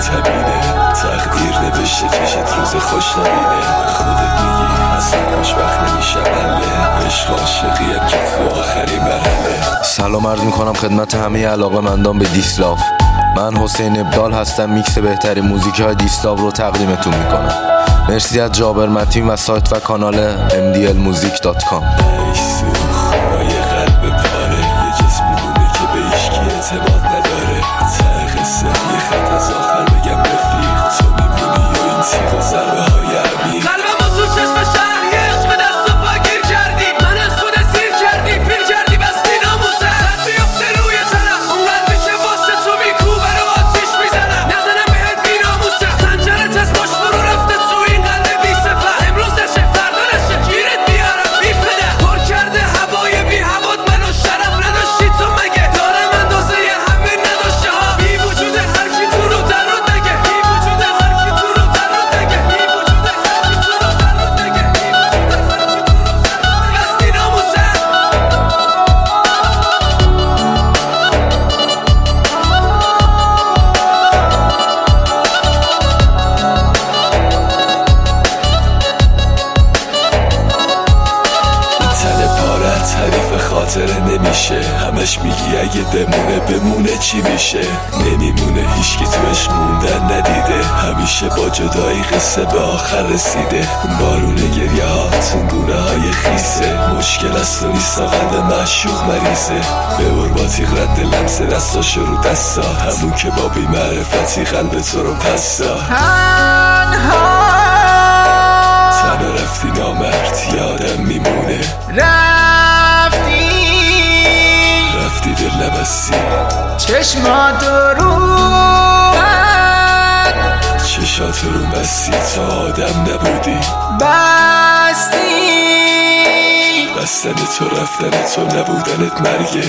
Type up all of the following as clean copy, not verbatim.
همینه، تقدیر نوشته چشت روز خوش نبینه. خودت میگی اصلا خوشبخت نمیشه بله، عشق عاشقیم که تو آخرین مرحله. سلام عرض میکنم خدمت همه علاقه‌مندان به دیسلاو. من حسین ابدال هستم، میکس بهترین موزیک های دیسلاو رو تقدیمتون میکنم. مرسی از جابر متین و سایت و کانال mdlmusic.com. با یه قلب پاره، یه جسم میدونه که به هیچکی اعتماد نداره. ته قصه یه خط از آخر بگم رفیق، تو میمونی و این تیغ و ضربه های عمیق. قلبم با تو چشم شهر یه عشق دست و پا گیر کردی، من از خود سیر کردی، پیر کردی بستی ناموسه. خط بیفته روی تنم، اون قلبی که واسه تو میکوبه رو آتیش میزنم. نزنم بهت بی ناموسه، خنجرت از باش فرو رفته تو این قلب بی سپر. امروز نشه فردا نشه گیرت بیارم بی پدر. پر کرده هوای بی هوات منو، شرف نداشتی تو مگه؟ دارم اندازه همه نداشته ها، بی وجود هر کی تو رو در رو دگه، بی وجود هر کی تو رو در رو دگه، بی وجود هر کی تو رو در رو دگه، بی وجود هر کی تو رو در رو دگه. بستی ناموسه. تن پارت حریف خاطره نمیشه، همش میگی اگه بمونه چی میشه؟ نمیمونه هیچکی تو عشق موندن ندیده، همیشه با جدایی قصه به آخر رسیده. بارون گریه ها تون گونه های خیسه، مشکل از تو نیست قلب معشوق مریضه. ببر با تیغ رد لمس دستاشو رو دستا، همون که با بی معرفتی قلب تو رو پستا. تنها رفتی نامرد یادم میمونه، رفتی دل نبستی، چشمات رو چشات رو بستی، تا آدم نبودی بستی. بستن تو رفتن تو نبودنت مرگه.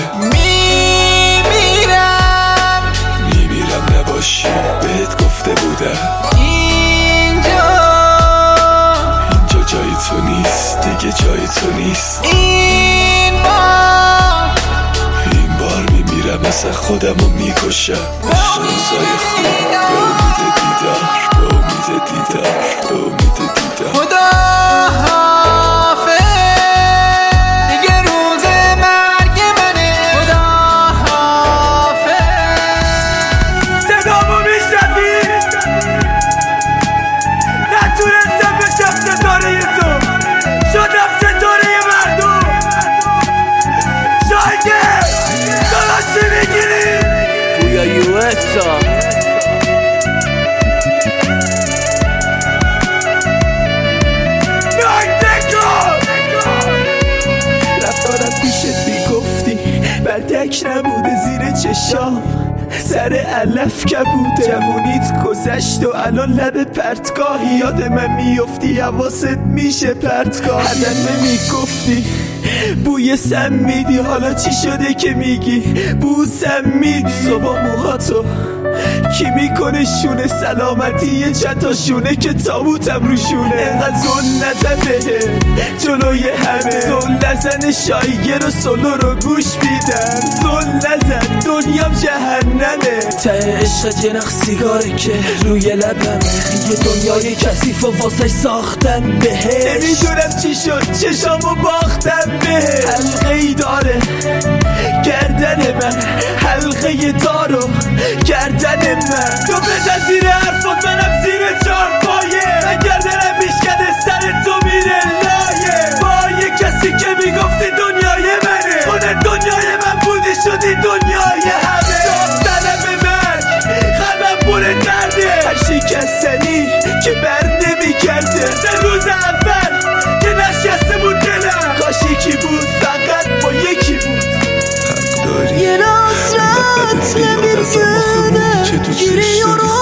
میمیرم نباشی بهت گفته بودم، اینجا جای تو نیست دیگه، جای تو نیست. این بار میمیرم مثل خودمو میکشم. عشق روزای خوب به امید دیدار، به امید دیدار، به امید دیدار. خدا حافظ دیگه روز مرگ منه، خدا حافظ. صدامو میشنوی؟ نتونستم بشم ستاره تو، شدم ستاره مردم. شایده دارم چی میگیری؟ بویا USA. رفتارم پیشت میگفتی بلدک نبوده زیر چشام، سر علف کبوده. جوونیت گذشت و الان لب پرتگاهی، یاد من میفتی حواست میشه پرتگاه. حدن میگفتی بوی سم میدی، حالا چی شده که میگی بوسم میدی؟ صبح موهاتو کی میکنه شونه، سلامتی چند تا شونه که تابوتم رو شونه. انقدر زل نزن بهه جلوی همه، زل نزن شایگر و سولو رو گوش میدن. زل نزن دنیام جهنمه، ته عشق جنخ سیگاره که روی لبمه. یه دنیای کثیف و واسه ساختم بهش، نمیدونم چی شد چشامو باختم بهش. حلقه ای داره گردن من، حلقه دارو گردن من. تو بزن زیر حرفات منم زیر چارپایه، من گردنم میشکنه سر تو میره لایه. با یه کسی که میگفتی دنیای منه، خودت دنیای من بودی شدی دنیای همه. داستنم به من خلبم بوله درده، هر شکستنی که بر نمیکرده. سه روز اول که نشکسته بود دلم، کاش یکی بود فقط با یکی بود. یه نصرت نمیگنه گیری و رو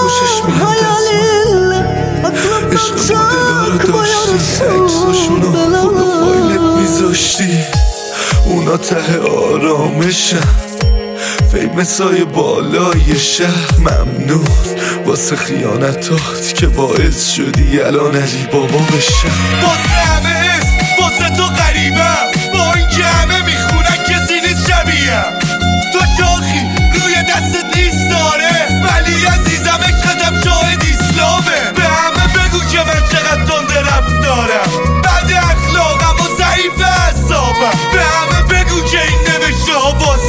حیالیل عشق مدل رو داشتی، عکساشونو خود فایلت میذاشتی، اونا ته آرامشم فیمسای بالای شهر. ممنون واسه خیانتات که باعث شدی الان علی بابا بشم. واسه همه اسم واسه تو غریبم، با این که همه میخونن کسی نیست شبیهم. تو شاخی روی دستت نیست داره، ولی عزیزم عشقتم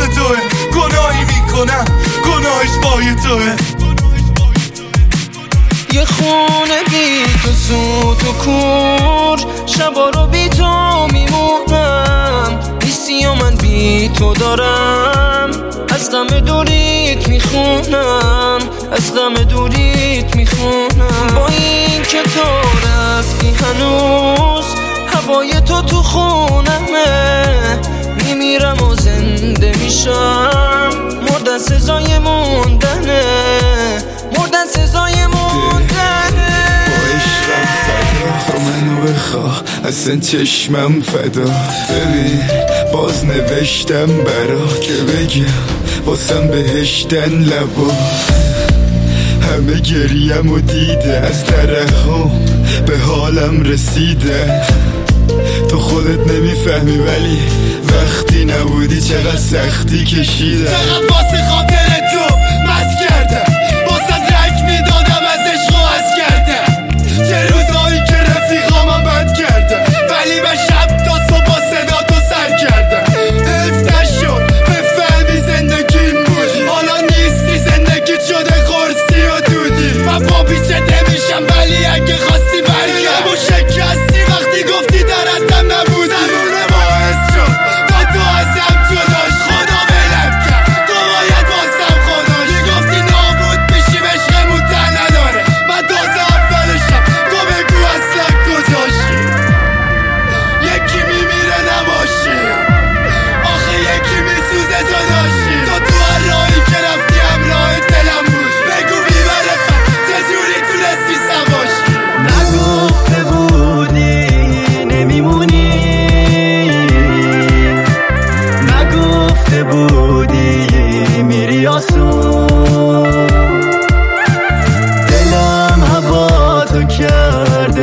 توه، گناهی میکنم گناهش پای توه. یه خونه بی تو سوت و کور، شبا رو بی تو میمونم، نیستی و من بی تو دارم، از غم دوریت میخونم، از غم دوریت میخونم. با این که تو رفتی هنوز هوای تو خونمه، میمیرم و زنده میشم، مردن سزای موندنه، مردن سزای موندنه. با عشقم فدا تو منو بخواه، اصلا چشمم فدا. ببین باز نوشتم برات که بگم واسم بهشتن لبا. همه گریم و دیده از ترحم به حالم رسیده. تو خودت نمیفهمی ولی وقتی نبودی چقدر سختی کشیدم. چقدر واسه خاطر تو مست کردم، واسه رنگ میدادم از عشق و از کردم. چه روزایی که رفیقامم بد کردم، ولی من شب تا صبح صدا تو سر کردم. حیف نشد بفهمی زندگی بودی، حالا نیستی زندگی شده خورسی و دودی. من با بیچه نمیشم ولی اگه خواستی برگرد و شکستی وقتی گفتی درستم نبودی. زمونه باعث شد با تو ازم جداش، خدا ولم کرد تو باید واسم خداش. گفتی نابود بشیم عشقمون تن نداره، من تازه اولشم تو بگو اصلا کجاشی. یکی میمیره نباشی، آخه یکی میسوزه جداشی. تو هر راهی که رفتی همراه دلم بود، بگو بیبره چجوری تونستی سواشی. نگفته بودی نمیمونی، نگفته بودی میری آسون، دلم هوا تو کرده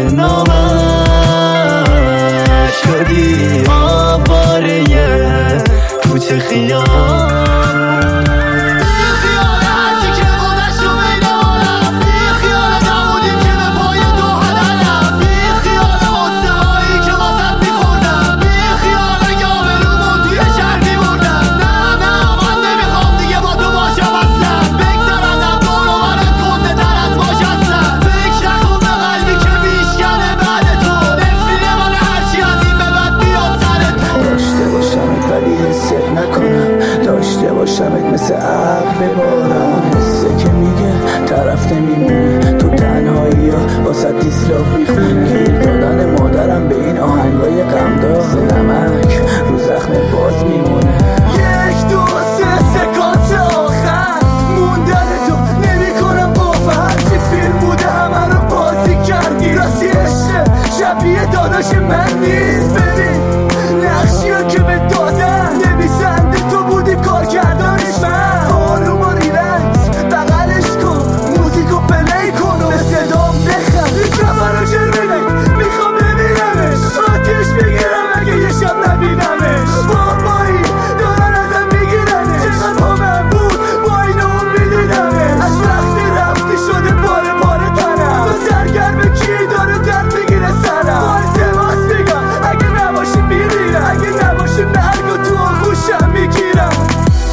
نامش، شدی آواره کوچه خیال. داشته باشمت مثل عقل ببارم، حسه که میگه طرف نمیمونه تو تنهایی ها واسه دیسلاف میخونه. گیر دادن مادرم به این آهنگای غمدار، نمک رو زخم باز میمونه. 1 2 3 سکانس آخر موندن تو نمیکنم باور، هرچی فیلم بوده همه رو بازی کردی. راستی عشق شبیه داداش من نیست، ببین نقشی ها که به دادن نویسنده تو بودی کار کردنش. من آروم و ریلکس بغلش کن، موزیکو پلی کن و به صدام بخند. یکم برا شرمینک میخوام ببینمش، آتیش بگیرم اگه یه شب نبینمش. بابایی دارن ازم میگیرنش، چقدر با من بود با اینو میدیدمش. از وقتی رفتی شده پاره پاره تنم، تو سرگرم کی داره درد میگیره سرم. با التماس میگم اگه نباشی میمیرم، اگه نباشی مرگو تو آغوشم میگیرم.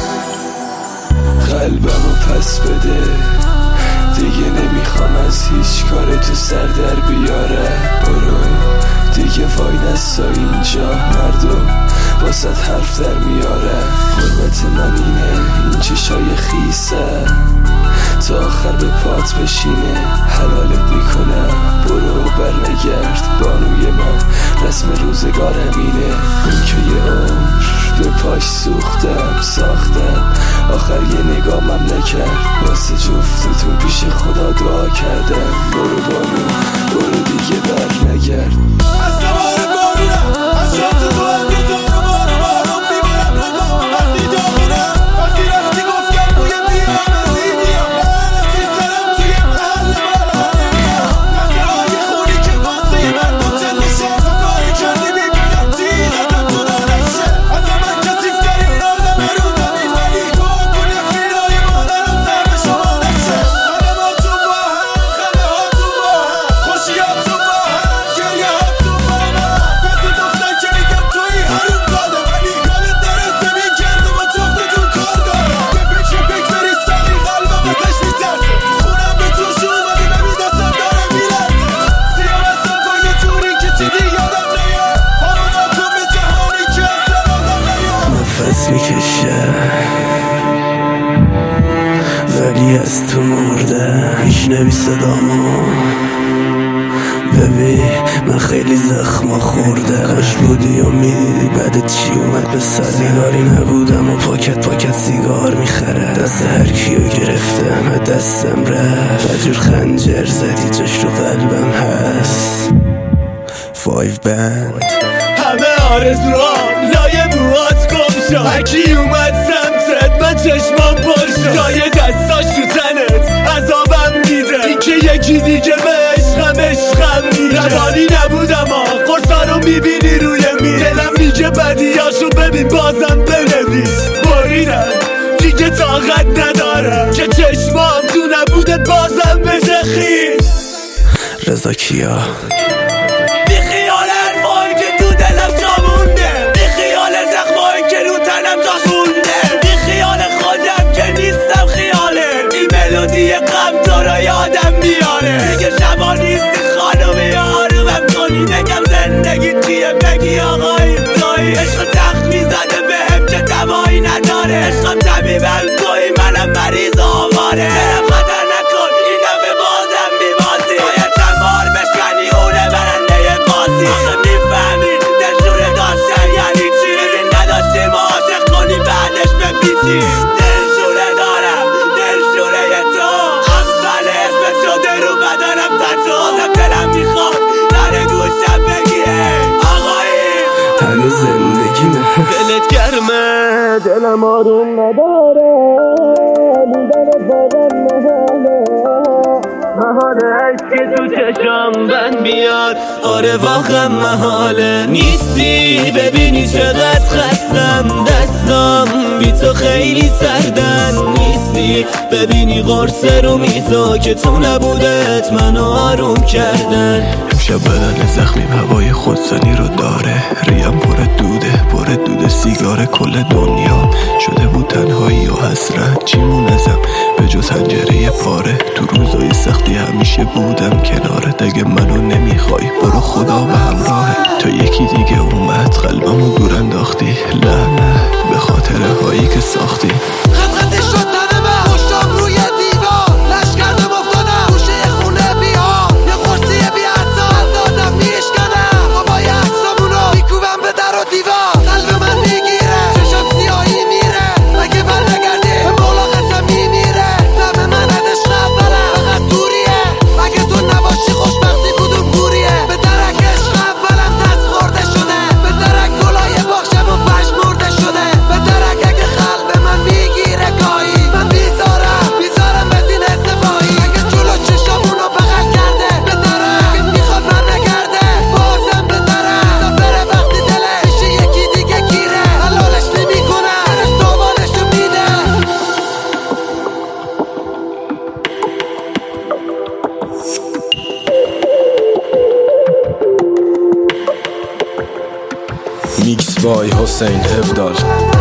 قلبمو پس بده دیگه، نمیخوام از هیچ کار تو سر در بیاره. برو دیگه وای نستا اینجا، مردم واسه حرف در میاره. قربت من اینه این چشای خیسه، تا آخر به پات بشینه. حلالت میکنم برو برنگرد بانوی من، رسم روزگارم اینه. اون که یه عمر به پاش ساختم آخر یه نگامم نکرد. واسه جفتتون پیش خدا دعا کردم، برو بانو برو دیگه برنگرد. از سوار بارونم، از شات تو انتظار بارون میبرم نگاه وقتی داغونم. وقتی رفتی گفتم بوی دیرم زیدیم، من رفتی سرم توی محل بارم نمیام. نخه های خونی که واسه من دوچه میشه، تو کاری کردی میبینم تیغتم تو دانشه. از من کسیف ترین آدم رو زمین، ولی تو کنی فیلای مادرم سر به شما نشه. آدم ها تو با هم، خنده ها تو با هم، خوشی ها تو با هم، گریه ها تو با من. مثل دختر که میگم تو ولی از تو مرده میشنوی صدامو. ببین من خیلی زخما خورده، کاش بودی و میدیدی بعد چی اومد به سر. سیگاری نبودم و پاکت سیگار میخره، دست هر کیو گرفتم دستم رفت. بجور خنجر زدی جاش تو قلبم هست. 5 بند همه آرزوام لای موات گم شد، هرکی اومد سمتت من چشمام پر شد. جای دستاش تو تنت عذابم میده، این که یکی دیگه به عشقم میده. روانی نبودم قرصا رو میبینی روی میز، دلم میگه بدیاشو ببین بازم بنویس. بریدم دیگه طاقت ندارم که چشمام تو نبودت بازم بشه خیز. رضا کیا یه غم تو رو یادم میاره، دیگه شبا نیستی خانمی آرومم کنی. بگم زندگی چیه بگی آقایی توی، عشق تخت میزده بهم که دوایی نداره. عشقم طبیبم توی منم مریض آواره. برم خطر نکن این دفعه بازم میبازی، باید چند بار بشکنی اونه برنده بازی. آخه میفهمی دلشور داشتن یعنی چی، ببین نداشتی ما عاشق کنی بعدش بپیچی. دلشوره دارم دلشوره تو، اول اسمت شده رو بدنم تچو. آزم دلم میخواد در گوشم بگی آقایی هنوز زندگیمه. دلت گرمه دلم آروم نداره، بودن واقعا محاله عشقی تو چشم بند بیاد. آره واقعا محاله نیستی، ببینی چقدر خستم دستم بی تو خیلی سردن نیستی. ببینی قرصه رو میزا که تو نبودت منو آروم کردن. امشب بدن زخمیم هوای خودزنی رو داره، ریم پر دوده سیگار. کل دنیا شده بود تنهایی و حسرت، چیمون ازم به جز حنجره پاره. تو روزای سختی همیشه بودم کنارت، اگه منو نمیخوای برو خدا به همراهه. تا یکی دیگه اومد قلبمو دور انداختی، لعنت به خاطر هایی که ساختی. خط شد تنمه پشتم روی دیوار، لش کردم افتادم گوشه خونه بیها. یه خورسی بی اصال دادم میشکنم، بابای عکسامونو میکوبم به در و دیوار. قلب من میگیره چشم سیاهی میره، اگه بر نگردی به مولا قسم میمیره. زم من از عشق اولم فقط دوریه، اگه تو نباشی خوشبختی کدوم گوریه. به درک عشق اولم دست خورده شده، به درک گلای باغشم و پشمورده شده. به درک اگه قلب من میگیره گاهی من بیزارم از این استفایی. اگه جلو چشامونو بغل کرده به درک، اگه میخواد بر نگرده بازم به درک. تا بره وقتی دلش یکی دیگه گیره، حلالش نمیکنه داوانشو میده. میکس بای حسین ابدال.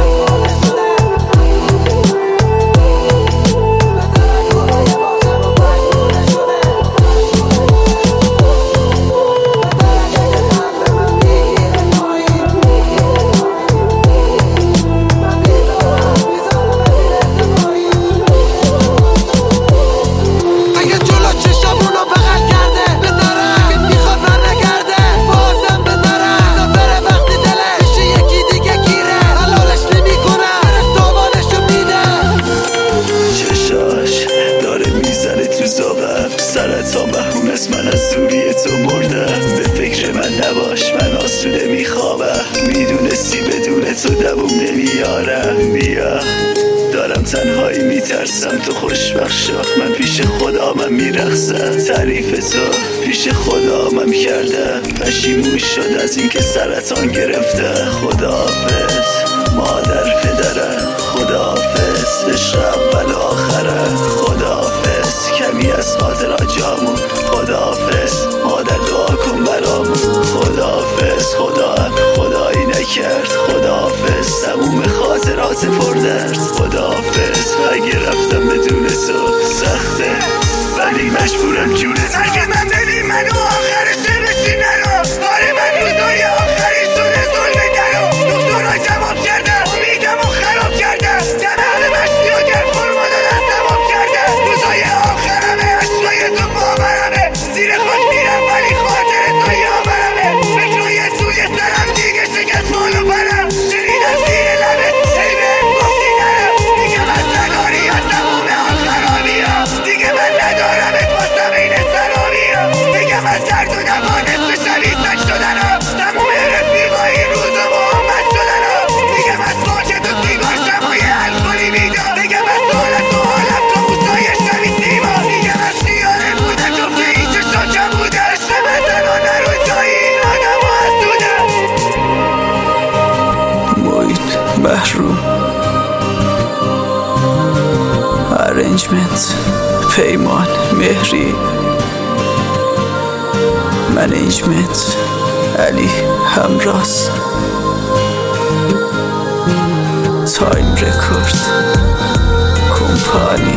اگه جلو چشامونو بغل کرده به درک، اگه میخواد بر نگرده بازم به درک. تا بره وقتی دلش یکی دیگه گیره، حلالش نمیکنه داوانشو میده. چشاش داره میزنه تو زاغم، سرطان محروم است من از دوری تو مردم. به فکر من نباش من آسوده میخوابم، میدونستی بدون تو دووم نمیارم. بیا دارم تنهایی میترسم تو خوشبخت شو، من پیش خدامم میرقصم. تعریف تو پیش خدامم کردم، پشیمون شد از اینکه سرطان گرفته. خداحافظ مادر پدرم، خداحافظ عشق اول و آخرم. خداحافظ کمی از خاطرات جامون، خداحافظ مادر دعا کن برامون. خداحافظ خدایی نکرد، خداحافظ تموم خاطرات پردرد. خداحافظ اگه رفتم بدون تو سخته ولی مجبورم جونت. اگه من ببین منو آخرش بشی نرو، آره من روزای آخرش شده ظلم درو. دکترها جواب کرده امیدمو خراب کرده، ارنجمنت، پیمان، مهری، منیجمنت، علی همراز، تایم رکورد، کمپانی.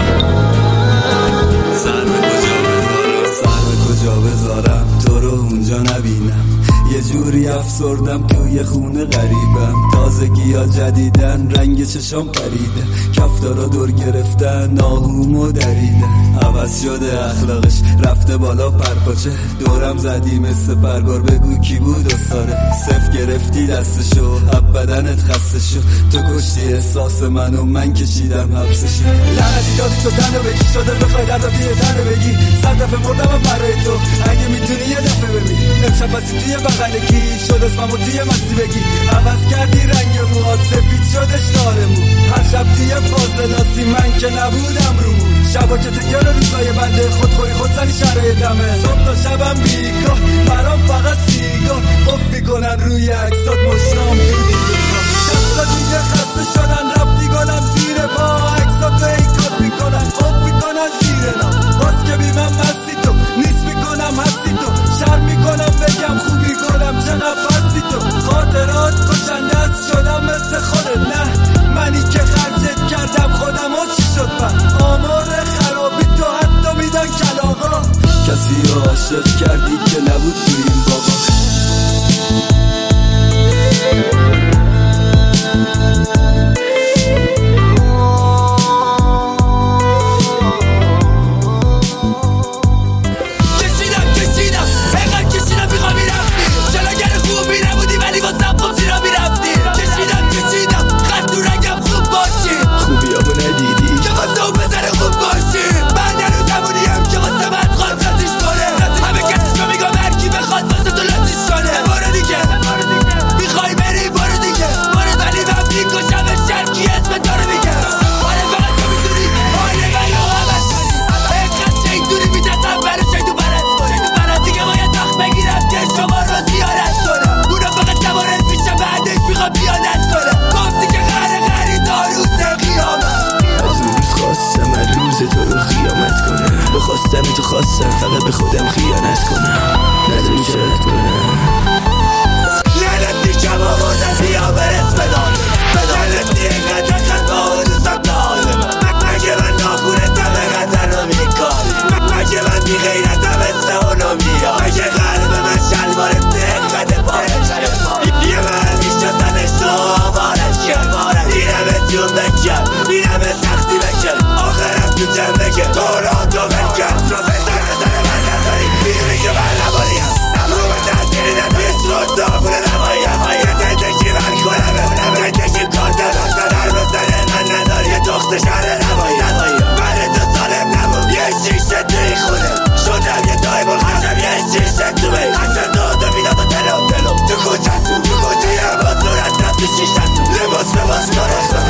سر کجا بذارم تو رو اونجا نبینم، یه جوری افسردم توی خونه غریبم، تازگی ها جدیدن رنگ چشام پریده، کفتارا دور گرفتن آهومو دریدن، عوض شده اخلاقش رفته بالا پرپاچه، دورم زدی مثل پرگار بگو کی بود استاده، صف گرفتی دستشو اب بدنت خسته شد، تو کشتی احساس من و من کشیدم حبسش، لعنتی دادی تو تنو بگی، شده بخوای در دادی تنو بگی، صد دفعه مردم برای تو، اگه میتونی یه دفعه ببین امشب بسی توی بغل کی شد اسممو توی مستی بگی، عوض کردی رنگ موهات سفید شده شارمو، هر شب توی فاز ناسی من که نبودم رومو، شبا که تکر روزای بنده خودخوری خودزنی شرایطمه، صبح تا شبم بیگاه برام فقط سیگار، قف میکنن روی عکسات مشتام تو دیگاه، دستا دیگه خسته شدن رفتی گلم زیر پا، عکساتو ایکات میکنن قف میکنن زیر نام، باز که بی من مستی تو نیست میکنم هستی تو، شرم میکنم بگم خوبی کنم چقدر فرسی تو، خاطرات کشنده است شدم مثل خودت، نه منی که خرجت کردم خودم و چی شد من، آمار خرابی تو حتی میدن کلاغا، کسی رو عاشق کردی که نبود تو این بابا. خواستم تو خواستم فقط به خودم خیانت کنم، نداری چرت کنم، لعنتی کم آوردن بیا برس بدان، لعنتی اینقدر خط با دوستم دارم، مگه من ناخونتم اینقدر رو میکارم، مگه من بی غیرتم مثل اونو میام، مگه قلب من شلوارت اینقدر پارش، یه من میشتازنش تو آوارش کرد، اینم جون بکن اینم سختی بکن، آخرم تو جمع بکن دوران تو بکن، سر من نداری بیرونی که من نباریم، رو من تحصیلی نمیست رو داخونه نمایم، یه تنتشی من کنم بمونم یه تشیم کار دارم، در بزنه من نداری یه دخت شهر نمایم، من تو سالم نمون یه شیشه توی خونه، شدم یه دایمون خشم یه شیشه تو بی، اصلا دادا میدم و تلو تو کوچه هم با صورت رفت تو شیشه تو، لباس کنم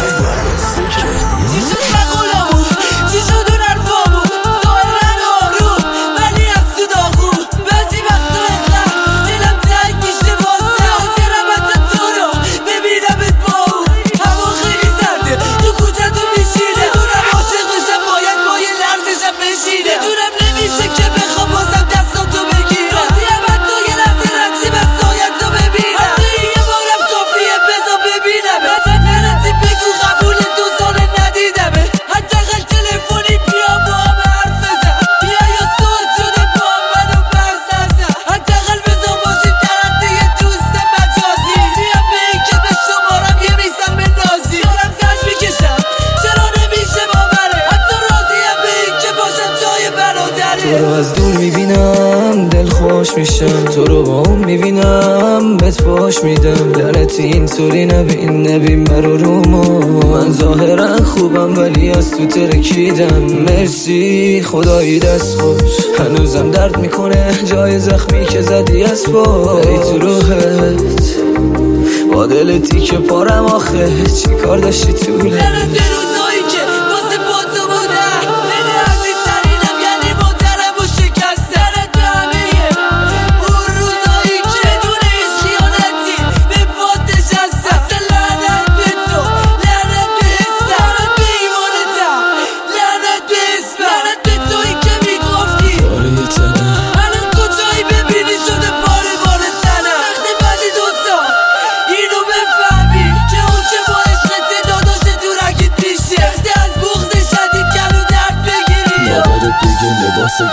چی شد مقولمون، چی شد اون حرفامون، ظاهرن آروم ولی از تو داغون، بعضی وقتا اقلق دلم تنگ میشه واسه حاضرم حتی تو رو ببینمت با اون، هوا خیلی سرده تو کوچه تو میشینه، دونم عاشق بشم باید با یه لرزشم بشینه، دونم نمیشه که بخوام بازم دستاتو بگیرم، راضیم حتی یه لحظه رنجی بس سایتو ببینم، حتی یه بارم کافیه بذار ببینم، نرتی بگو قبول دو ساله ندیدمه، حداقل تلفنی بیا با هم حرف بزن، بیا یا سوز شده با هم منو بس نزن، حداقل بذار باشیم در حد یه دوست مجازی، بیا به این که به شمارم یه میزم به نازی، دارم زج میکشم چرا نمیشه باوره، حتی راضیم به این که باشم جای برادره، تو رو از دور میبینم دل خوش میشم، تو رو با اون میبینم بهت فاش میدم، لعنتی اینطوری نبین برا رومو، من ظاهرا خوبم ولی از تو ترکیدم، مرسی خدایی دست خوش، هنوزم درد میکنه جای زخمی که زدی از پا، ای تو روحت با دل تیکه پارم آخه چی کار داشتی طوله، لعنت روزایی که واسه با تو بودم، دل عزیزترینم یعنی مادرم و شکستم، لعنت به همه اون روزایی که بدون هیچ خیانتی به پات نشستم، اصلا لعنت به تو، لعنت به حسم، لعنت به ایمانتم، لعنت به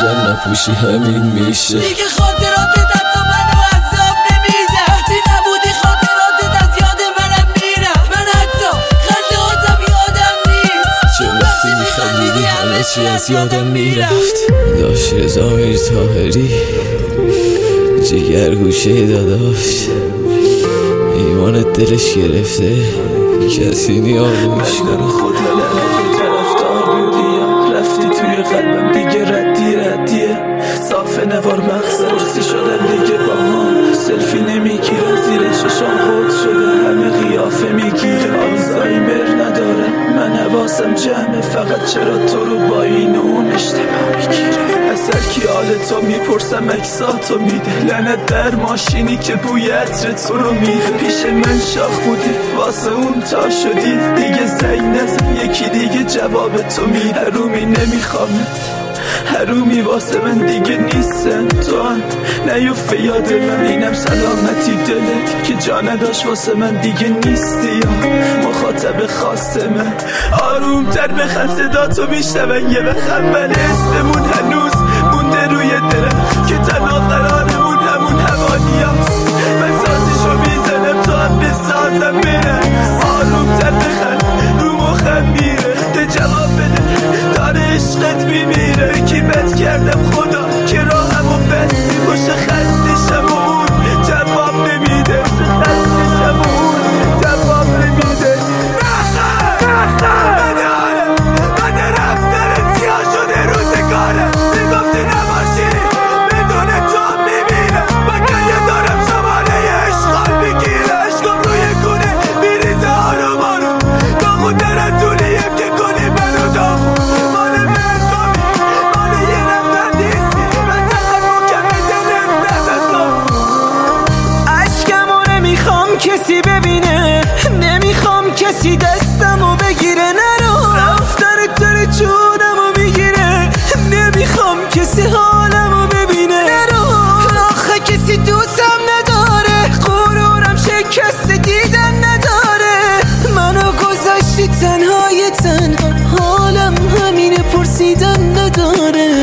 اگر نپوشی همین میشه. دیگه خاطراتت حتی منو عذاب نمیده. وقتی نبودی خاطراتت از یاد منم میرم. من حتی خنده هاتم یادم نیست. چون وقتی میخندیدی همه چی از یادم میرفت. داشت رضا میرطاهری جگر گوشه داداش، ایمانت دلش گرفته کسی نیازش کنه. خدا لعنت طرفدار بودی، رفتی توی قلبم دیگه ردیه. صاف نوار مغز پرسی شدم دیگه با هم سلفی نمیگیرم، زیر چشام خود شده همه قیافه میگیره. آلزایمر نداره من حواسم جمعه، فقط چرا تو رو با این اون اشتباه میگیره. اثر کی حال تو میپرسم اکساتو میده، لعنت در ماشینی که بوی عطر تو رو میده. پیش من شاخ بودی واسه اون تا شدی دیگه زنگ نزن، یکی دیگه جواب تو میده. حرومی نمیخوامت، حرومی واسه من دیگه نیستن تو هم نیفته یاد من. اینم سلامتی دلت که جا نداشت واسه من دیگه نیستی یا مخاطب خاص من. آرومتر بخن صداتو میشنون یه بخن، ولی اسممون هنوز مونده روی دلم که تنها قرارمون همون حوالیاست. من سازشو میزنم تو هم بسازم میره. آرومتر بخن رو مخم میره، ده جواب بده داره عشقت میمیره. کی بد کردم خدا که راهمو بستی باشه خندشم و اون جواب نمیده. خندشم و اون جواب نمیده. بده رفتن سیاه شده روزگاره، میگفتی نباشی بدون تو هم میمیره. من گریه دارم شماره اشغال میگیره، عشقم روی گونه میریزه آروم آروم. داغو درتونیم که کنی منو داغو، مال مردمی مال یه نفر نیستی. من سخت مکمه دلم نزد عشقمو نمیخوام کسی ببینه، نمیخوام کسی دستمو بگیره. نرو رفتنت داره جونمو میگیره، نمیخوام کسی حالمو ببینه. نرو آخه کسی دوستم نداره، غرورم شکست دیدن نداره. منو گذاشتی تنهای تنها، حالم همینه پرسیدن نداره.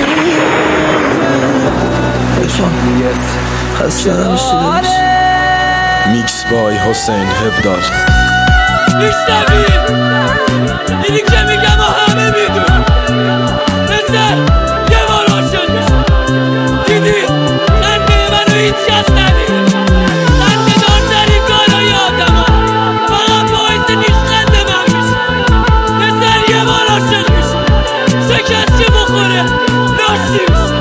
میکس بای حسین هبدال. میشنوی اینی که میگم و همه میدون، مثل یه بار عاشق میشم. دیدی خنده منو هیچ کس ندیده، خنده دارترین کارای آدم فقط باعث نیست خنده من میشه. مثل یه بار عاشق میشم، شکست که بخوره لاشی میشه.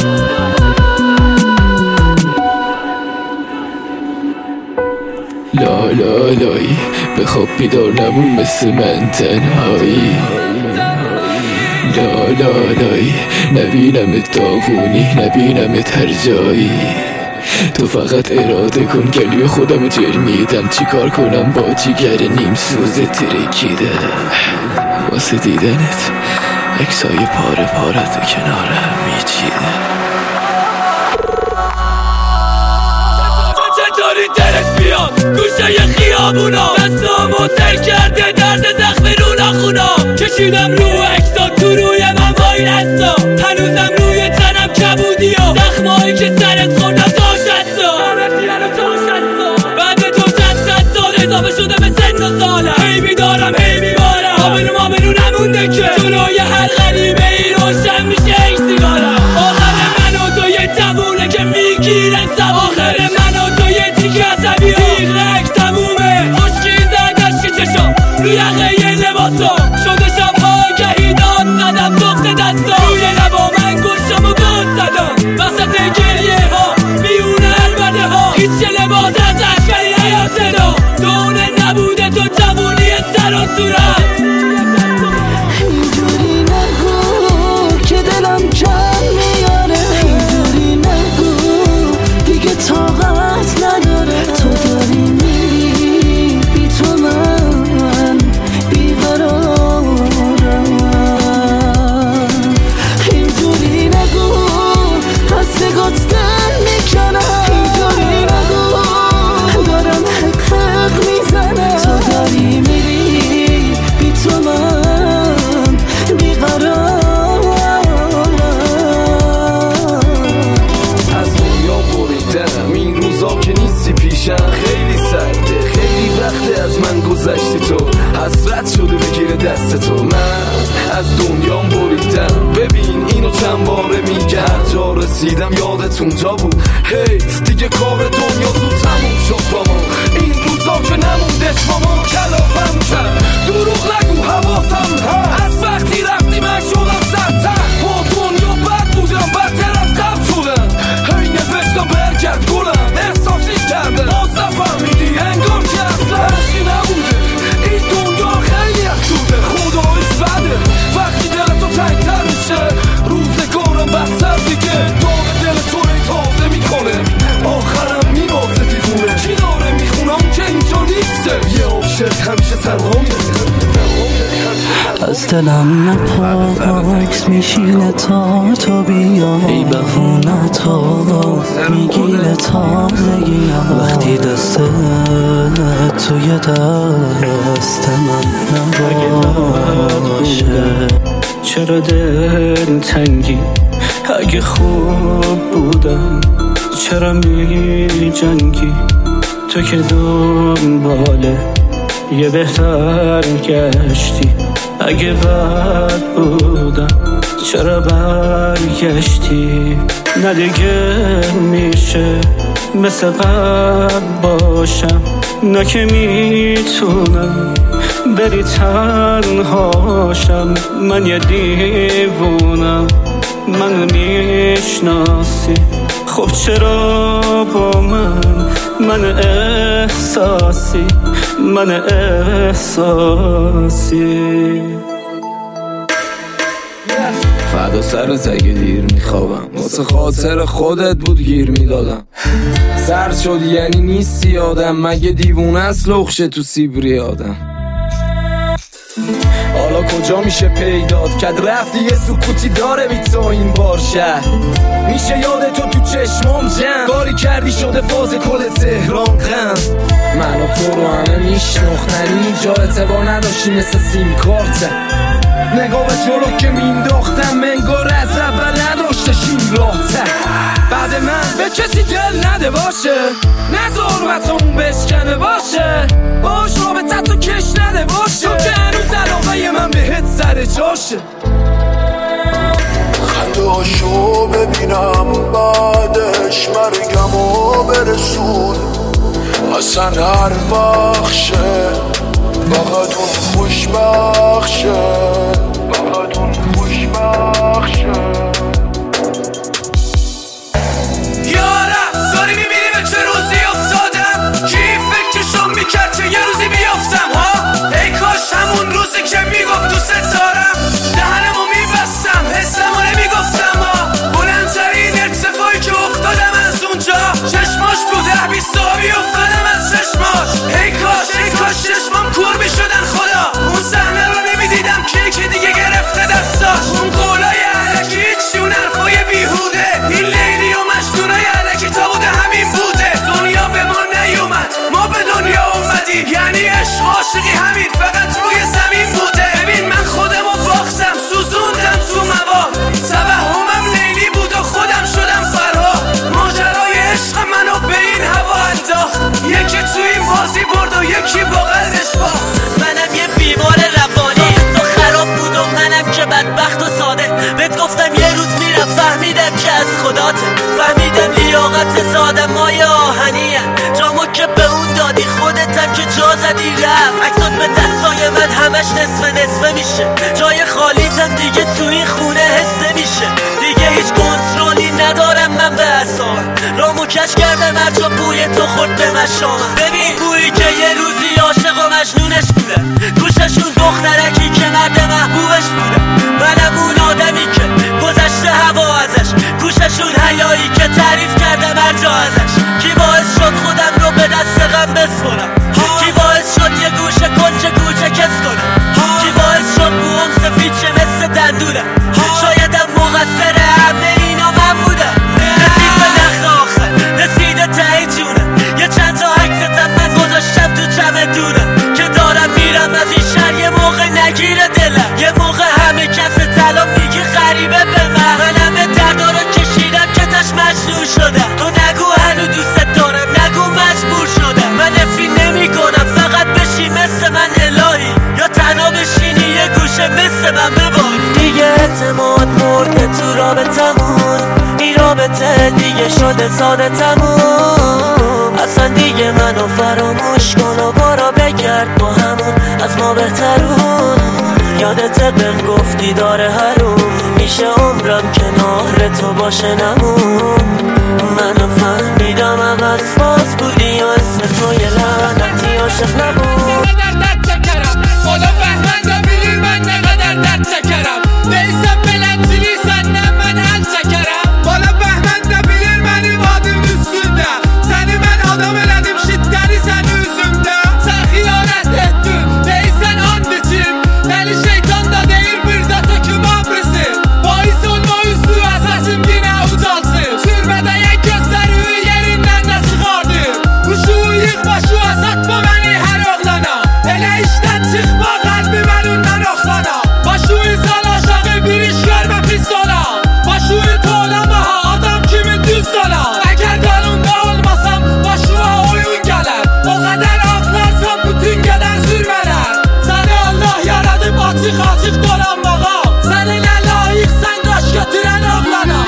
لا لا لایی بخواب بیدار نمون مثل من تنهایی. لا لا لایی نبینمت داغونی، نبینمت هر جایی. تو فقط اراده کن گلی خودمو جر میدم، چیکار کنم با جیگر نیم سوز ترکیده. واسه دیدنت عکسای پاره پاره تو کنارم میچیده. چطوری دلت بیاد گوشه ی خیابونا، دستامو سر کرده درد زخم رو نخونام. کشیدم رو اکسا تو روی من وای نستا، هنوزم روی تنم کبودی و زخمایی که سرت خوردم تا 60 سال. بعد تو 100 سال اضافه شده به سن و سالم. هی بیدارم هی بیمارم، آبرو نمونده که جلوی هر غریبه ای روشن میشه این سیگارم. آخر من و تو یه تبونه که میگیرن سب. آخر من و تو یه تیک عصبی ها تیغک تمومه. خشکی زد عشق چشم رو یقه یه لباسم شده شب ها گهی داد زدم دخت دستم روی من از دنیام بریدم. ببین اینو چند باره میگم، جا رسیدم یادت اونجا بود. هیت دیگه کار دنیا زود تموم شد با ما، این روزا که نموندش با ما. کلافم کرد دروغ نگو حواسم هست، از وقتی رفتی من شدم سرتر. با دنیا بد بودم، بدتر از قبل شدم. هی نوشتم برگرد گلم، احساسی کرده باز نفهمیدی انگار که اصلا عشقی نبوده. این دنیا خیلی افسوده، خداییش بده وقتی دل تو تنگتر میشه. روزگارم بدتر دیگه، داغ دل تو ری تازه میکنه. آخرم میبازه دیوونه، کی داره میخونه اون که اینجا نیسته. یه عاشق همیشه تنها میره. از دلم پاکس میشینه تا تو بیا، ای بهونه تا میگیره تازگی. وقتی دست توی دست من نباشه، چرا دل تنگی؟ اگه خوب بودم چرا می جنگی؟ تو که دنباله یه بهتر گشتی. اگه بد بودم چرا برگشتی؟ نه دیگه میشه مثل قبل باشم، نه که میتونم بری تنهاشم. من یه دیوونم، منو میشناسی. خب چرا با من احساسی، من احساسی. فردا سر زگه دیر میخوابم، واسه خاطر خودت بود گیر میدادم. سرد شد یعنی نیستی آدم، مگه دیوونه است لخشه تو سیبری آدم. حالا کجا میشه پیدات کرد؟ رفتی یه سکوتی داره بی تو این بار شهر. میشه یاد تو چشمام جمع، کاری کردی شده فاز کل تهران غم. من و تو رو همه میشناختن، اینجا اعتبار نداشتی مثل سیم کارت. نگاه به جلو که مینداختم منگار از اول نداشتش این راحتر. بعد من به کسی دل نده باشه، نذار مطمون بشکنه باشه. باش رابطه تو کش نده باشه، تو که هنوز علاقه من بهت سر جاشه. خنده هاشو ببینم بعدش مرگمو برسون. اصلا هر بخشه فقط اون خوشبخشه، فقط اون خوشبخشه. یارم داری میبینی به چه روزی افتادم؟ کی فکرشو میکرد که یه روزی بیافتم ها؟ ای کاش همون روزی که میگفت دوست دارم دهنمو میبستم، حسمو نمیگفتم ها. بلندترین ارتفاعی که افتادم از اونجا، چشماش تو 10-20 آبی افتادم از چشماش. ای کاش چشمام کور میشدن خدا، اون صحنه رو نمیدیدم که دیگه گرفته دستاش. اون قولای علکی چی، اون حرفای بیهوده، این لیلی و مجنونای علکی تا بوده همین بوده. دنیا به ما نیومد، ما به دنیا اومدیم، یعنی عشق عاشقی همین فقط روی زمین بوده. ببین من خودمو باختم، سوزوندم تو مواد، توهمم لیلی بود و خودم شدم فرهاد. ماجرای عشق منو به این هوا انداخت، یکی تو این بازی برد و یکی با قلبش باخت. منم یه بیمار روانی، تو خراب بود و منم که بدبخت و ساده. بهت گفتم یه روز میرم، فهمیدم که از خداته. فهمیدم لیاقت آدمای آهنیه، جامو که به اون دادی خودتم که جا زدی رفت. عکسات به دستای من همش نصفه میشه، جای خالیتم دیگه تو این خونه حس نمیشه. دیگه هیچ کنترلی ندارم من به اعصابم، رامو کش کردم هر جا بوی تو خورد به مشامم. ببین بویی که یه روزی عاشق و مجنونش بوده، گوششون دخترکی که مرد محبوبش بوده. منم اون آدمی که گذشته هوا ازش، گوششون حیایی که تعریف کردم هر جا ازش. کی باعث شد خودم رو به دست غم بسپرم؟ کی باعث شد یه گوشه کنج گوشه کس کنم؟ کی باعث شد موام سفید چه مثل دندونم؟ شایدم مقصر همه اینا من بودم. رسید به نخ آخر، رسیده ته جونم، یه چند تا عکستم من گذاشتم تو چمدونم که دارم میرم از این شهر. یه موقع نگیره دلم، یه موقع همه کس طلا میگی غریبه به من. من همه دردا رو کشیدم که تش مجنون شدم. تو نگو هنو دوست دارم، نگو مجبور شدم. من نفی نمی کنم، فقط بشی مثل من الهی، یا تنها بشینی یه گوشه مثل عاقبم ببار. دیگه اعتماد مرده تو رابطمون، این رابطه دیگه شده ساده تموم. اصلا دیگه منو فراموش کن و برو بگرد با همون از ما بهترون. یادت بهم گفتی داره حروم میشه عمرم کنار تو باشه نمون. منو فهمیدم عوض باز بودی و اسم تو یه لعنتی عاشق نبود. درد چکرم بالا بهمن نبیلی من نقدر درد چکرم بیسم بلنجیلی سنم من حل چکرم بالا بهمن نبیلی منی vadım üstünde seni ben adam elədim şiddəli səni üzümdə sen xiyonət etdin deysən and içim deli şeytan da deyir bir də töküm abrisi bahis olma üstü əsasim yine ucalsın sürmədəyə gözləri yerindən də çıxardı kuşu yıqma şu satma məni hər oğlana elə işdən çıxma qalbi mənimdən oxlana başuyu sal aşağı bir iş görmə pis ola başuyu toğlama adam kimi düz sola əgər qanunda olmasam başuya oyun gələr o qədər ağlarsam bütün qədər sürmələr səni Allah yaradıb açıq açıq dolanmağa səninlə layiqsən qaş götürən oğlana.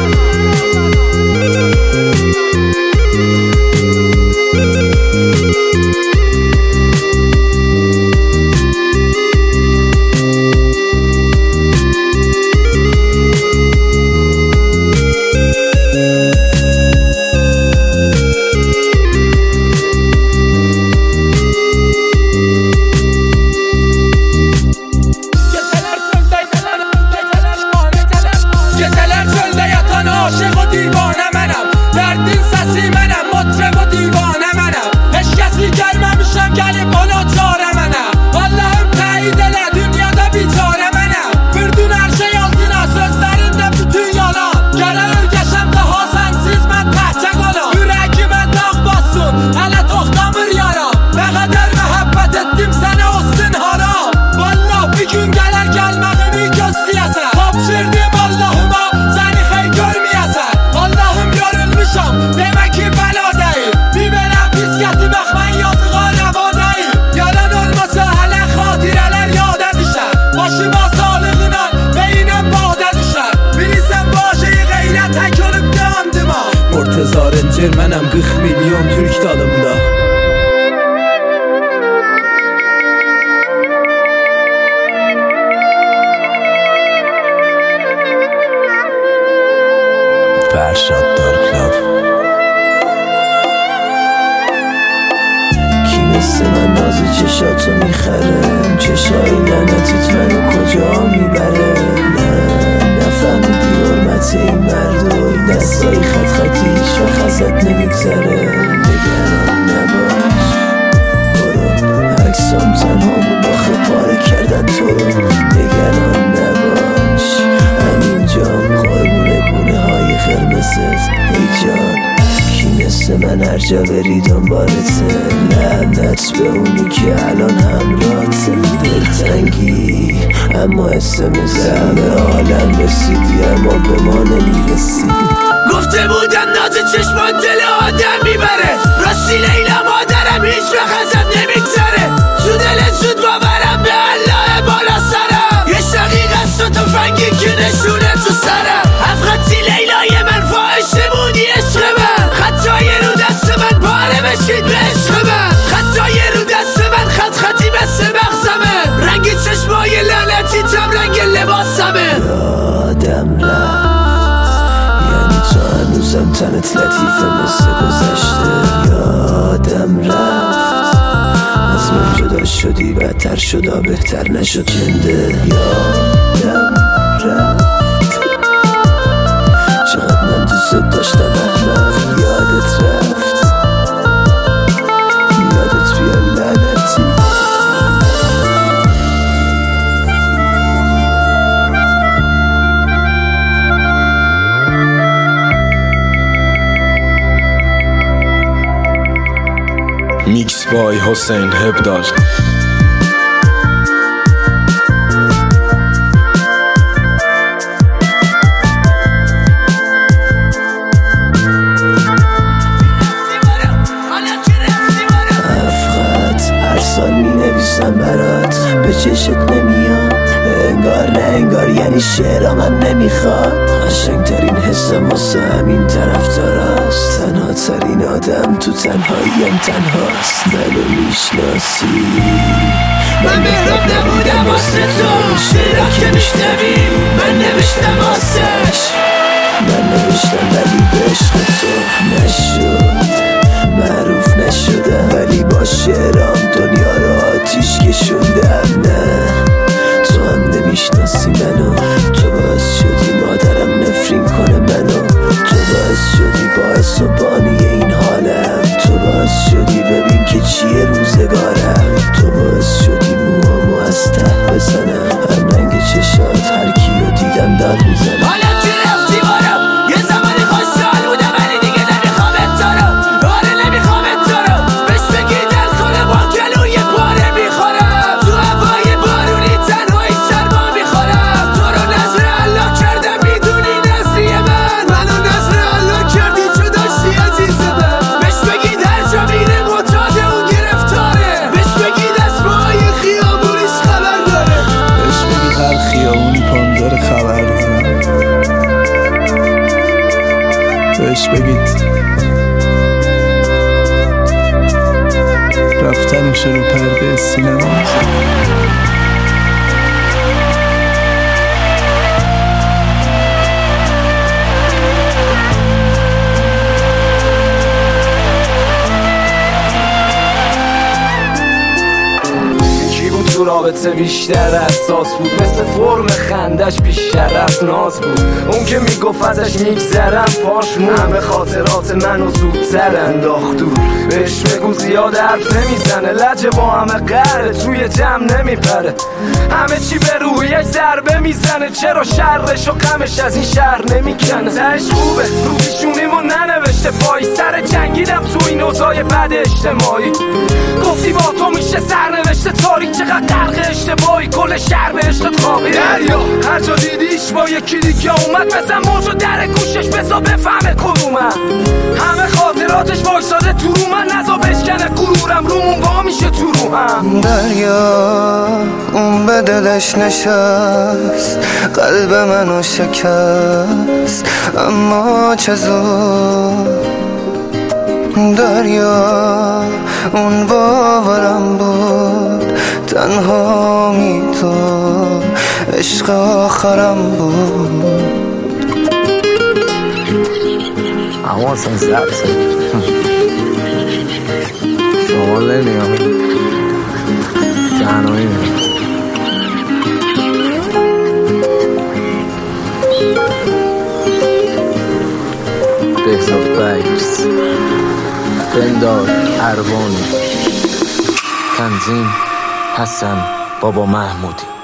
Geceler çölde yatan aşık o divane mənəm Dərdin səsi mənəm, mutreb o divane mənəm Heç kəsi gəlməmişəm gəlib ona çarə mənəm Allah'ım təyid elə dünyada bicarə mənəm Vurdun hər şey altına sözlərimdə bütün yalan Gələ ölgəşəm daha sənsiz mən təhcə qalan Ürəkimə dağ bassın, hələ toxtamır yaram Nə qədər məhəbbət etdim sənə olsun haram Vallah bir gün gələr gəlməğimi gözləyəsən Tapşırdım Allah'ıma səni xeyr görməyəsən Allah'ım yorulmuşam demək ki bəla deyil Bir belə pis gətirmək mən yazığa rəva deyil Yalan olmasa hələ xatirələr yada düşər Başıma sağlığına beynəm badə düşər Bilirsən başıyı qeyrət tək olub yandıma Murteza Rencir mənəm 40 milyon Türk dalımda فرشاد دارکلاف کی مثل من ناز چشاتو میخره چشای لعنتیت منو کجا میبره نفهمیدی حرمت این مرد و این دستای خط خطی هیچ وقت ازت نمیگذره نگران نباش برو عکسام تنهامون آخه پاره کردن تو نگران نباش همینجا قربونه گونه های قرمزت ای جان کی مثل من هر جا بری دنبالته لعنت به اونی که الان همراهته دلتنگی اما اسمزه همه عالم رسیدی اما به ما نمیرسی گفته بودم ناز چشمان دل آدم میبره راستی لیلا مادرم هیچ وقت ازم نمیگذره تو دل زود باورم به الله بالا سرم یه شقیق است و تفنگی که نشونه تو سرم هفت لیلای من فاحشه بودی عشق من خطای رو دست من پاره بشید به عشق من خطای رو دست من خط خطی بسته مغزمه رنگ چشمای لعنتی تم رنگ لباسمه یادم رفت یعنی تو هنوزم تنت لطیفه مثل گذشته یادم رفت از من جدا شدی بدتر شدا بهتر نشد جنده یادم رفت چقدر من دوست داشتم احمق یادت رفت یادت بیا لعنتی میکس بای حسین هبدال هر سال می نویسم برات به چشت نمیاد انگار انگار نه انگار، یعنی شعرام هم نمیخواد. قشنگترین حسم واسه همین طرفداراست. تنها ترین آدم تو تنهاییم تنهاست. منو میشناسی، من مهرب نبودم واسه تو، شعرها که میشنویم من نوشتم واسش. من نوشتم ولی به عشق تو نشد، معروف نشدم ولی با شعرام دنیا رو آتیش کشوندم. نه تو هم نمیشناسی منو، تو باعث شدی مادرم نفرین کنه منو، تو باعث شدی باعث و بانی این حالم، تو باعث شدی ببین که چیه روزگارم، تو باعث شدی موامو از ته بزنم. هم رنگ چشات هر کیو دیدم داد میزنم. حالا چی رفتی بارم، یه زمانی خوشحال بودم ولی دیگه نمیخوامت تو رو. آره نمیخوامت تو رو، بهش بگی دل کنه با گلوی پاره میخورم. تو هوای بارونی تنهایی سرما میخورم. تو رو نظر الله کردم میدونی نظری منو نظر الله کردی چه داشتی عزیز من. بهش بگی در جا میره معتاد اون گرفتاره. بهش بگی دستماهای خیابونیش خبر داره. بهش بگی هر خیابونی پام داره خبر دارم. بهش بگید رفتنش رو پرده سینما میزنه. تو رابطه بیشتر احساس بود، مثل فرم خندش بیشتر از ناز بود. اون که میگفت ازش میگذرم پاشمون، همه خاطرات منو زودتر انداخت دور. بهش بگو زیاد حرف نمیزنه، لجه با همه قهره توی جمع نمیپره. همه چی به روی یک ضربه میزنه، چرا شرش و غمش از این شهر نمیکنه. سرش خوبه رو پیشونیمو ننوشته پای، سر جنگیدم تو این اوضاع بد اجتماعی. گفتی با تو میشه سرنوشته تاریک، چقدر غرق اشتباهی کل شهر به عشقت خوابی. دریا هر جا دیدیش با یکی دیگه اومد، بزن موجو در گوشش بزا بفهمه کدومم. همه خاطراتش وایساده تو رو من، نزا بشکنه غرورم رومون وا میشه تو روحم. دریا اون به دلش نشست، قلب منو شکست، اما چه زود. دریا اون باورم بود، تنها میدون عشق آخرم بود. اما اصلا زبطه شما نمیام تنهایی نمیم. بهزاد بایرز، بندار اروانی، تنظیم حسن بابا محمودی.